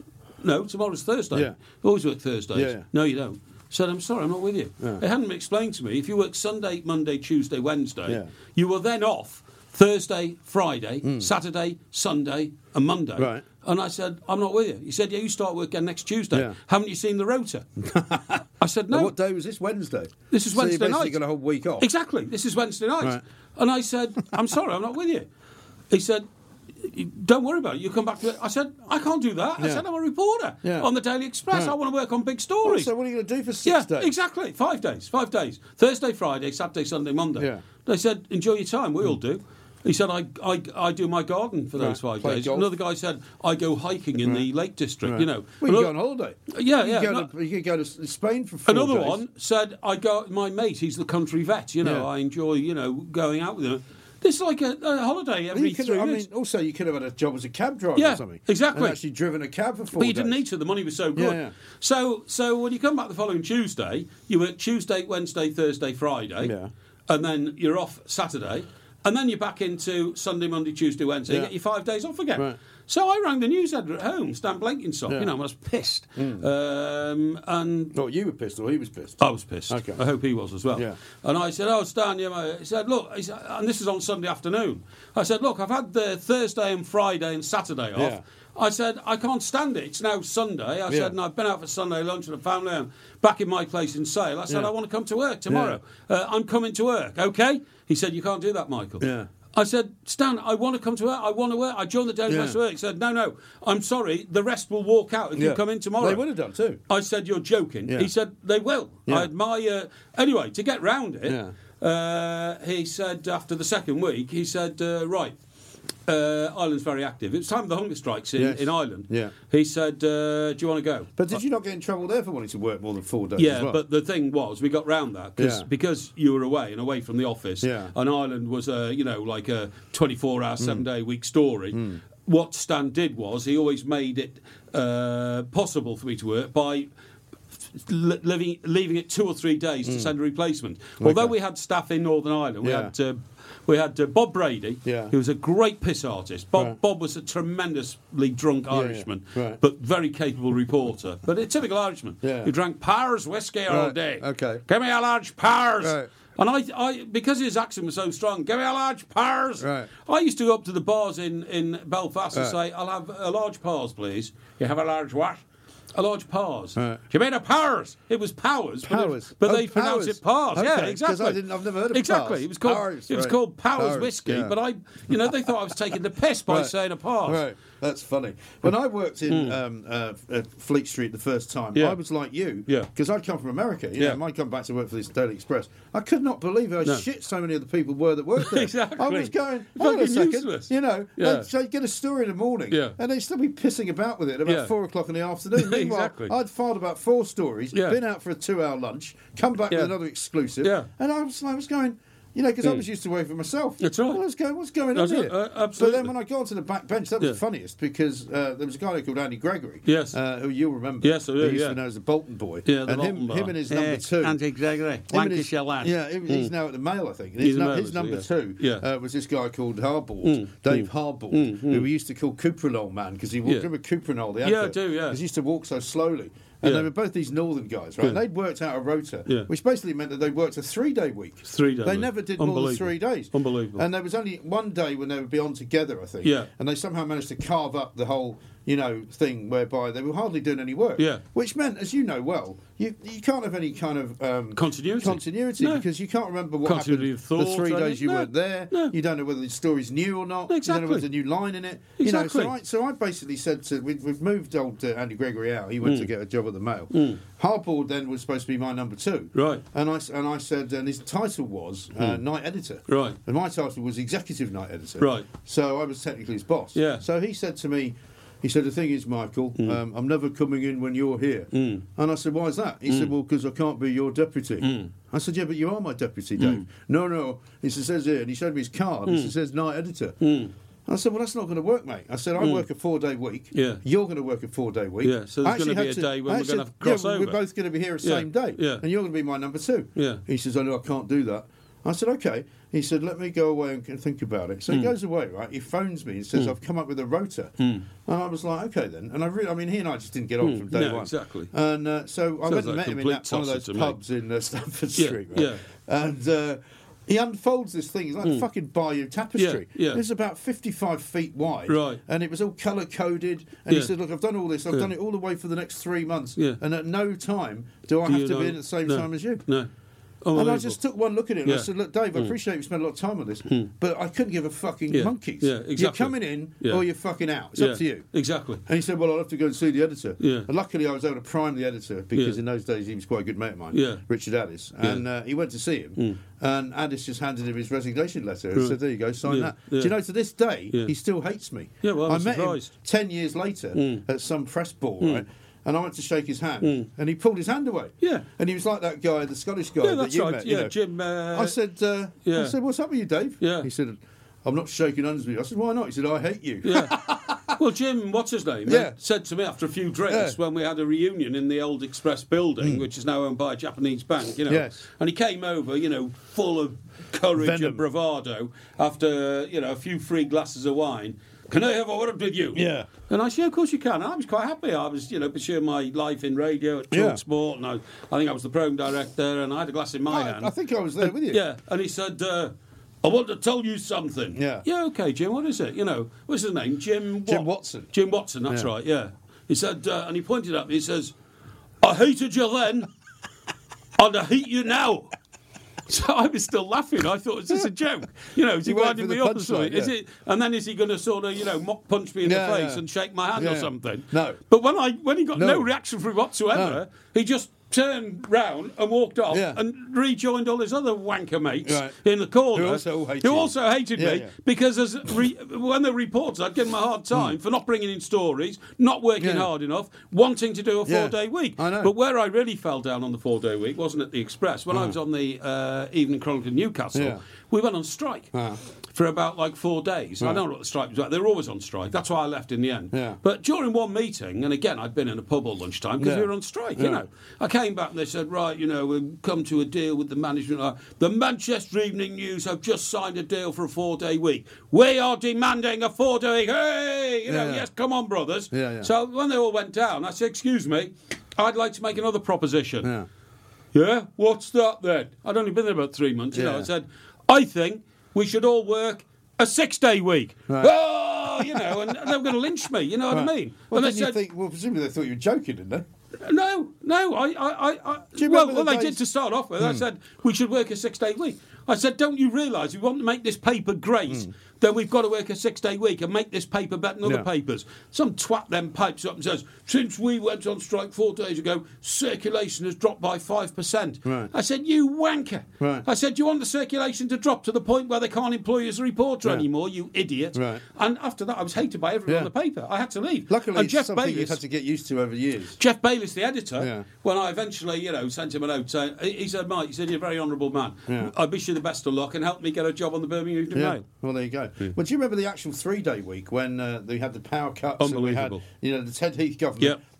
no, tomorrow's Thursday. Yeah. You always work Thursdays. Yeah, yeah. No, you don't. I said, I'm sorry, I'm not with you. Yeah. It hadn't been explained to me. If you work Sunday, Monday, Tuesday, Wednesday, Yeah. you were then off Thursday, Friday, Mm. Saturday, Sunday, and Monday. Right. And I said, I'm not with you. He said, yeah, you start work again next Tuesday. Yeah. Haven't you seen the rota? I said, no. And what day was this? Wednesday? This is so Wednesday you basically night. got a whole week off. Exactly. This is Wednesday night. Right. And I said, I'm sorry, I'm not with you. He said, don't worry about it. You come back to it. I said, I can't do that. I Yeah. said, I'm a reporter Yeah. on the Daily Express. Yeah. I want to work on big stories. So what are you going to do for six yeah, days? exactly. Five days. Five days. Thursday, Friday, Saturday, Sunday, Monday. Yeah. They said, enjoy your time. We all do. He said, I, I, I do my garden for those Right. five Play days. golf. Another guy said, I go hiking in Right. the Lake District, Right. you know. Well, you Another- go on holiday. Yeah, You yeah. can go, no- to, you can go to Spain for four Another days. one said, I go, my mate, he's the country vet, you know, Yeah. I enjoy, you know, going out with him. This is like a, a holiday every You could, three I weeks. mean, also, you could have had a job as a cab driver Yeah, or something. exactly. And actually driven a cab for four But you days. didn't need to. The money was so good. Yeah, yeah. So, so when you come back the following Tuesday, you work Tuesday, Wednesday, Thursday, Friday, Yeah. and then you're off Saturday, and then you're back into Sunday, Monday, Tuesday, Wednesday. You Yeah. get your five days off again. Right. So I rang the news editor at home, Stan Blenkinsop. Yeah. You know, I was pissed, um, and No, you were pissed or he was pissed? I was pissed. Okay. I hope he was as well. Yeah. And I said, "Oh, Stan, you know," he said, "Look," he said, and this is on Sunday afternoon. I said, "Look, I've had the Thursday and Friday and Saturday off." Yeah. I said, "I can't stand it. It's now Sunday." I Yeah. said, "And I've been out for Sunday lunch with the family. I'm back in my place in Sale." I said, Yeah. "I want to come to work tomorrow. Uh, I'm coming to work, okay?" He said, "You can't do that, Michael." Yeah. I said, "Stan, I want to come to work. I want to work. I joined the Daily Yeah. Express to work." He said, "No, no, I'm sorry. The rest will walk out if you Yeah. come in tomorrow." They would have done too. I said, "You're joking." Yeah. He said, "They will." Yeah. I admire. Anyway, to get round it, Yeah. uh, he said after the second week, he said, uh, "Right, uh, Ireland's very active. It was time of the hunger strikes in, Yes. in Ireland." Yeah. He said, uh, "Do you want to go?" But did you not get in trouble there for wanting to work more than four days? Yeah, as well? but the thing was, we got round that cause, Yeah. because you were away and away from the office, Yeah. and Ireland was a you know like a twenty-four hour, seven day week story. Mm. What Stan did was he always made it uh, possible for me to work by li- living, leaving it two or three days to send a replacement. Although Mm. Okay. we had staff in Northern Ireland, we Yeah. had. Uh, we had uh, Bob Brady, Yeah. who was a great piss artist. Bob, Right. Bob was a tremendously drunk yeah. Irishman, Right. but very capable reporter. But a typical Irishman. Yeah. He drank Powers whiskey all Right, day. okay. Give me a large Powers. Right. And I, I, because his accent was so strong, give me a large Powers. Right. I used to go up to the bars in, in Belfast and Right. say, I'll have a large Powers, please. You have a large what? A large Powers. Right. Do you mean a Powers? It was Powers. but it- Powers. But, Oh, they pronounce Powers. it Powers. Okay, Yeah, 'cause exactly. I didn't- I've never heard of Exactly. Powers. It was called, Powers, it was right. called Powers, Powers, whiskey, yeah. but I, you know, they thought I was taking the piss by Right. saying a Powers. Right, that's funny. When I worked in um, uh, at Fleet Street the first time, Yeah. I was like you, Yeah. because I'd come from America. You Yeah. know, I'd come back to work for this Daily Express. I could not believe how No. shit so many of the people were that worked there. Exactly. I was going, hold on a Fucking second, useless. you know, Yeah. they'd, they'd get a story in the morning, Yeah. and they'd still be pissing about with it about Yeah. four o'clock in the afternoon. Meanwhile, Exactly. I'd filed about four stories, Yeah. been out for a two-hour lunch, come back Yeah. with another exclusive, Yeah. and I was, I was going. You know, because I was used to working for myself. That's right. Well, I was going, what's going on That's here? it, uh, But absolutely. then when I got onto the back bench, that was Yeah. the funniest because uh, there was a guy called Andy Gregory, Yes. uh, who you'll remember. Yes, I do, who used yeah. to know as the Bolton boy. Yeah, the and Bolton him, boy. him and his number Yeah, two. Andy Gregory, him and his- Lancashire lad. Yeah, he- he's now at the Mail, I think. And He's his, the nu- Mail, his is he? number Yeah. two Yeah. uh, was this guy called Hardball, Dave Hardball, who we used to call Cuprinol Man because he walked Yeah. with Cuprinol, the Yeah, I advert, do, yeah. 'cause he used to walk so slowly. and yeah. they were both these northern guys, right? Yeah. And they'd worked out a rota, Yeah. which basically meant that they worked a three-day week. Three days. They never did more than three days. Unbelievable. And there was only one day when they would be on together, I think. Yeah. And they somehow managed to carve up the whole, you know, thing whereby they were hardly doing any work. Yeah. Which meant, as you know well, you you can't have any kind of um, Continuity. Continuity No. because you can't remember what Continuity happened of thought the three or days you anything. No. weren't there. No. You don't know whether the story's new or not. You don't Exactly. know whether there's a new line in it. Exactly. You know, so I, so I basically said to we've, we've moved old uh, Andy Gregory out. He went Mm. to get a job at the Mail. Mm. Hardboard then was supposed to be my number two. Right. And I s- and I said, and his title was uh, night editor. Right. And my title was executive night editor. Right. So I was technically his boss. Yeah. So he said to me, he said, the thing is, Michael, um, I'm never coming in when you're here. Mm. And I said, why is that? He said, well, because I can't be your deputy. Mm. I said, yeah, but you are my deputy, Dave. No, no. He said, says here, and he showed me his card. He says, night editor. Mm. I said, well, that's not going to work, mate. I said, I work a four-day week. Yeah. You're going to work a four-day week. Yeah, so there's I actually gonna be had a day when I we're gonna actually- have cross yeah, over. we're both going to be here the Yeah, same day. yeah. And you're going to be my number two. Yeah. He says, I know I can't do that. I said, okay. He said, let me go away and think about it. So he goes away, right? He phones me and says, I've come up with a rota. And I was like, okay then. And I really, I mean, he and I just didn't get on from day No, one. exactly. And uh, so I Sounds went and like met him in complete that, one of tosser those to me. pubs in uh, Stamford Yeah, Street, right? yeah. And uh, he unfolds this thing. It's like a fucking Bayeux tapestry. Yeah, yeah. It's about fifty-five feet wide. Right. And it was all colour coded. And Yeah. he said, look, I've done all this. I've Yeah. done it all the way for the next three months. Yeah. And at no time do I Do have you to know- be in at the same no, time as you. No. And I Unbelievable. just took one look at it and I Yeah. said, look, Dave, I appreciate you spent a lot of time on this, but I couldn't give a fucking Yeah. monkeys. Yeah, You're exactly. coming in Yeah. or you're fucking out. It's Yeah, up to you. Exactly. And he said, well, I'll have to go and see the editor. Yeah. And luckily I was able to prime the editor because Yeah. in those days he was quite a good mate of mine, Yeah. Richard Addis. Yeah. And uh, he went to see him Mm. and Addis just handed him his resignation letter and Right. said, there you go, sign Yeah, that. yeah. Do you know, to this day, Yeah. he still hates me. Yeah, well, I'm I met surprised. him ten years later Mm. at some press ball, Mm. right? And I went to shake his hand, Mm. and he pulled his hand away. Yeah. And he was like that guy, the Scottish guy Yeah, that that's you right. met. you Yeah, know. Jim. Uh, I said, uh, yeah. I said, what's up with you, Dave? Yeah. He said, I'm not shaking hands with you. I said, why not? He said, I hate you. Yeah. Well, Jim, what's his name? Yeah. uh, said to me after a few drinks Yeah. when we had a reunion in the old Express building, which is now owned by a Japanese bank, you know. Yes. And he came over, you know, full of courage Venom. and bravado after, you know, a few free glasses of wine. Can I have a word with you? Yeah. And I said, yeah, of course you can. And I was quite happy. I was, you know, pursuing my life in radio at Yeah. Talk Sport, and I, I think I was the program director, and I had a glass in my I, hand. I think I was there with you. Yeah, and he said, uh, I want to tell you something. Yeah. Yeah, okay, Jim, what is it? You know, what's his name? Jim what? Jim Watson. Jim Watson, that's Yeah. right, yeah. He said, uh, and he pointed at me, he says, I hated you then, and I hate you now. So I was still laughing. I thought, is this a joke? You know, is he You went winding for me the up or something? punchline, Is yeah. it? And then is he going to sort of, you know, mock punch me in Yeah, the face yeah. and shake my hand Yeah, or yeah. something? No. But when I when he got no, No. reaction from him whatsoever, No. he just turned round and walked off Yeah. and rejoined all his other wanker mates Right. in the corner Who also all hated who you. also hated Yeah, me yeah. because as re- when the reporters, I'd give them a hard time for not bringing in stories, not working Yeah. hard enough, wanting to do a Yeah. four-day week. I know. But where I really fell down on the four-day week wasn't at the Express. When I was on the uh, Evening Chronicle in Newcastle, Yeah. we went on strike. Ah. For about like four days. I Right. don't know what the strike was about. They were always on strike. That's why I left in the end. Yeah. But during one meeting, and again, I'd been in a pub all lunchtime because Yeah. we were on strike, you Yeah. know. I came back and they said, right, you know, we've come to a deal with the management. Uh, the Manchester Evening News have just signed a deal for a four-day week. We are demanding a four-day week. Hey! You know, Yeah. yes, come on, brothers. Yeah, yeah. So when they all went down, I said, excuse me, I'd like to make another proposition. Yeah. Yeah? What's that then? I'd only been there about three months, you know. Yeah. I said, I think we should all work a six-day week. Right. Oh, you know, and they were going to lynch me, you know what I Right. mean? Well, and they didn't you said, think, well, presumably they thought you were joking, didn't they? no, no, I, I, I, I Do you well, remember well, the they days- did to start off with. I said, we should work a six-day week. I said, don't you realise we want to make this paper great, then we've got to work a six-day week and make this paper better than other Yeah. papers. Some twat then pipes up and says, since we went on strike four days ago, circulation has dropped by five percent. Right. I said, you wanker. Right. I said, do you want the circulation to drop to the point where they can't employ you as a reporter Yeah. anymore, you idiot? Right. And after that, I was hated by everyone Yeah. on the paper. I had to leave. Luckily, and it's Jeff something you've Bayliss, had to get used to over years. Jeff Bayliss, the editor, Yeah. when I eventually, you know, sent him a note saying, he he said, Mike, he said, you're a very honourable man. Yeah. I wish you the best of luck and help me get a job on the Birmingham Evening Yeah. Mail. Well, there you go. Well, do you remember the actual three-day week when uh, they had the power cuts and we had, Unbelievable. you know, the Ted Heath government Yep.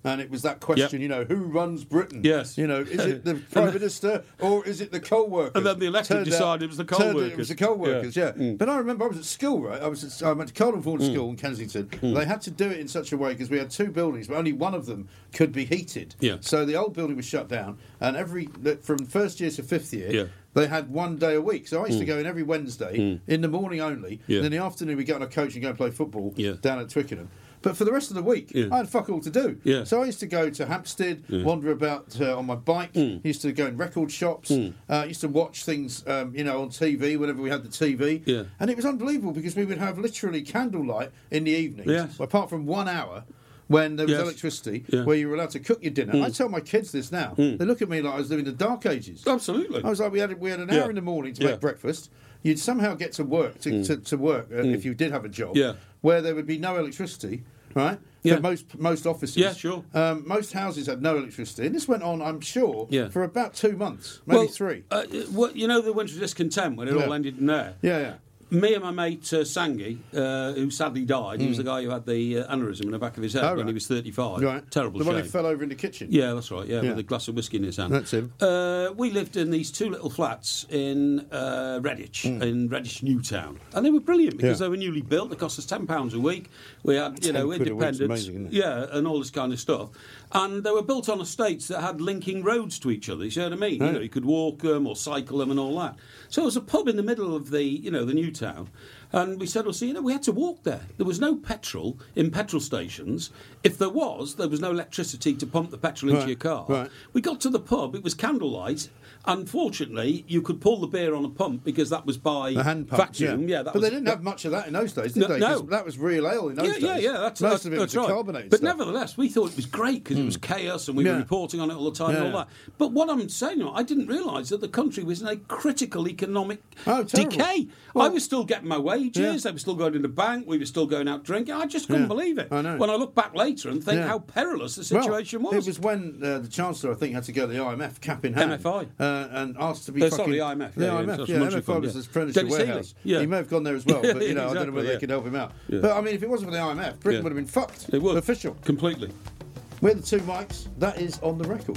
and it was that question, Yep. you know, who runs Britain? Yes. You know, is it the Prime Minister or is it the coal workers? And then the electorate Turned decided out- it was the coal turned out workers. It was the coal workers, yeah. Mm. But I remember I was at school, right? I was at, I went to Carlton Mm. School in Kensington. They had to do it in such a way because we had two buildings, but only one of them could be heated. Yeah. So the old building was shut down, and every from first year to fifth year, Yeah. they had one day a week. So I used to go in every Wednesday in the morning only. Yeah. And in the afternoon, we get on a coach and go and play football Yeah. down at Twickenham. But for the rest of the week, Yeah. I had fuck all to do. Yeah. So I used to go to Hampstead, wander about uh, on my bike. Used to go in record shops. Uh, used to watch things, um, you know, on T V whenever we had the T V. Yeah. And it was unbelievable because we would have literally candlelight in the evenings, Yes. apart from one hour. When there was Yes. electricity, Yeah. where you were allowed to cook your dinner. I tell my kids this now. They look at me like I was living the dark ages. Absolutely. I was like, we had we had an hour Yeah. in the morning to Yeah. make breakfast. You'd somehow get to work to, to, to work uh, if you did have a job. Yeah. Where there would be no electricity, right? Yeah. For most most offices. Yeah, sure. Um, most houses had no electricity, and this went on, I'm sure, Yeah. for about two months, maybe well, three. Uh, what, you know the winter of discontent when it Yeah. all ended in there? Yeah, yeah. Me and my mate uh, Sangi, uh, who sadly died, he was the guy who had the uh, aneurysm in the back of his head Oh, when right. he was thirty-five. Right. Terrible The shame. one who fell over in the kitchen. Yeah, that's right. Yeah, Yeah. with a glass of whiskey in his hand. That's him. Uh, we lived in these two little flats in uh, Redditch, in Redditch Newtown, and they were brilliant because Yeah. they were newly built. They cost us ten pounds a week. We had, you know, ten quid a week's independence, amazing, isn't it? yeah, and all this kind of stuff. And they were built on estates that had linking roads to each other. You see what I mean? You Right. know, you could walk them or cycle them and all that. So it was a pub in the middle of the, you know, the new town. And we said, well, see, you know, we had to walk there. There was no petrol in petrol stations. If there was, there was no electricity to pump the petrol into Right, your car. right. We got to the pub, it was candlelight. Unfortunately, you could pull the beer on a pump because that was by The hand pump, vacuum. yeah. Yeah, that but was, they didn't have much of that in those days, did No, they? 'Cause no. that was real ale in those yeah, days. yeah, yeah. That's, Most that's, of it that's was right. the carbonated But stuff. nevertheless, we thought it was great because it was chaos and we Yeah. were reporting on it all the time and Yeah, all yeah. that. But what I'm saying, you know, I didn't realise that the country was in a critical economic Oh, terrible. decay. Well- I was still getting my wages. Yeah. They were still going to the bank. We were still going out drinking. I just couldn't Yeah, believe it. I know. When I look back later and think Yeah. how perilous the Well, situation It was when uh, the Chancellor, I think, had to go to the I M F, cap in hand. M F I. Uh, and asked to be Uh, fucking... sorry, the I M F, The yeah, yeah, I M F, that's yeah. Monetary M F I Fund, was yeah. the furniture Dennis Healy, warehouse. yeah. He may have gone there as well, but, you know, I don't know Exactly, whether yeah. they could help him out. Yeah. But, I mean, if it wasn't for the I M F, Britain Yeah. would have been fucked. It would. Official. Completely. We're the two mics. That is on the record.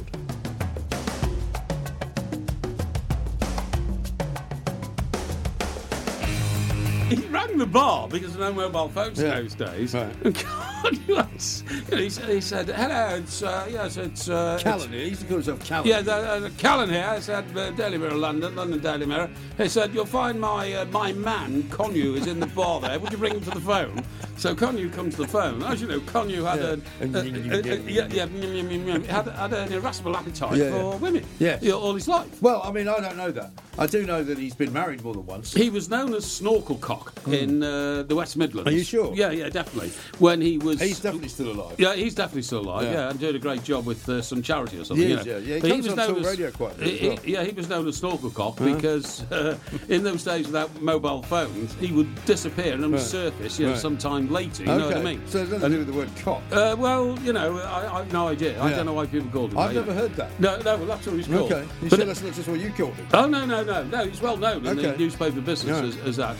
He rang the bar because there were no mobile phones Yeah. those days. Right. And God, you know, he, said, he said, "Hello, it's uh, yes, it's uh, Callan, he used to call himself Callan. Yeah, uh, Callan here. I said, uh, Daily Mirror, London, London Daily Mirror. He said, you'll find my uh, my man, Conyu, is in the bar there. Would you bring him to the phone? So Conyu comes to the phone. As you know, Conyu had Yeah. a, a, a, a, yeah, yeah, mm, mm, mm, mm, had, had an irascible appetite Yeah, yeah. for women. Yes. You know, all his life. Well, I mean, I don't know that. I do know that he's been married more than once. He was known as Snorkelcock in uh, the West Midlands. Are you sure? Yeah, yeah, definitely. When he was, He's definitely still alive. yeah, he's definitely still alive. Yeah. Yeah, and doing a great job with uh, some charity or something. He you is, know. yeah. Yeah, he But comes was on known Talk as- Radio quite a bit as he- well. he- Yeah, he was known as Snorkelcock because uh, in those days without mobile phones, he would disappear and only Right. surface, you know, Right. sometime later. You know what I mean? So there's nothing to do with the word cock. Uh, well, you know, I, I've no idea. I Yeah. don't know why people called him I've that. never yeah. heard that. No, no, well, that's what he's called. Okay. You But sure that's not just what you called him? Oh no, no, no, no! He's well known in the Okay. newspaper business Yeah. as, as that.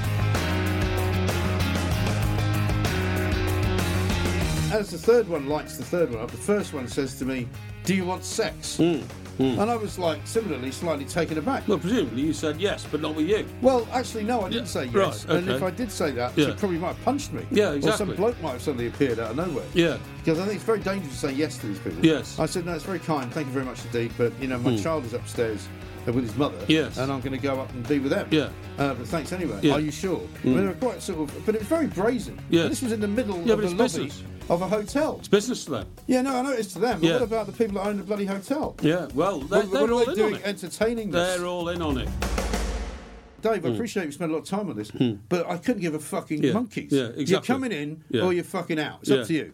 As the third one lights the third one up, the first one says to me, "Do you want sex?" And I was like, similarly, slightly taken aback. Well, presumably you said yes, but not with you. Well, actually, no, I didn't Yeah, say yes. right, And okay. if I did say that, Yeah. she probably might have punched me. Yeah, Or exactly. some bloke might have suddenly appeared out of nowhere. Yeah. Because I think it's very dangerous to say yes to these people. Yes. I said, no, it's very kind. Thank you very much indeed. But, you know, my child is upstairs uh, with his mother. Yes. And I'm going to go up and be with them. Yeah. Uh, but thanks anyway. Yeah. Are you sure? I mean, they were quite sort of... But it was very brazen. Yeah. And this was in the middle Yeah, of but the it's lobby business. of a hotel. It's business to them. Yeah, no, I know it's to them. But Yeah. what about the people that own the bloody hotel? Yeah, well, they're, What, they're what all are they in doing on it. entertaining this? They're all in on it. Dave, I appreciate you spent a lot of time on this, but I couldn't give a fucking Hmm. Yeah, monkeys. yeah, You're exactly. coming in Yeah. or you're fucking out. It's Yeah. up to you.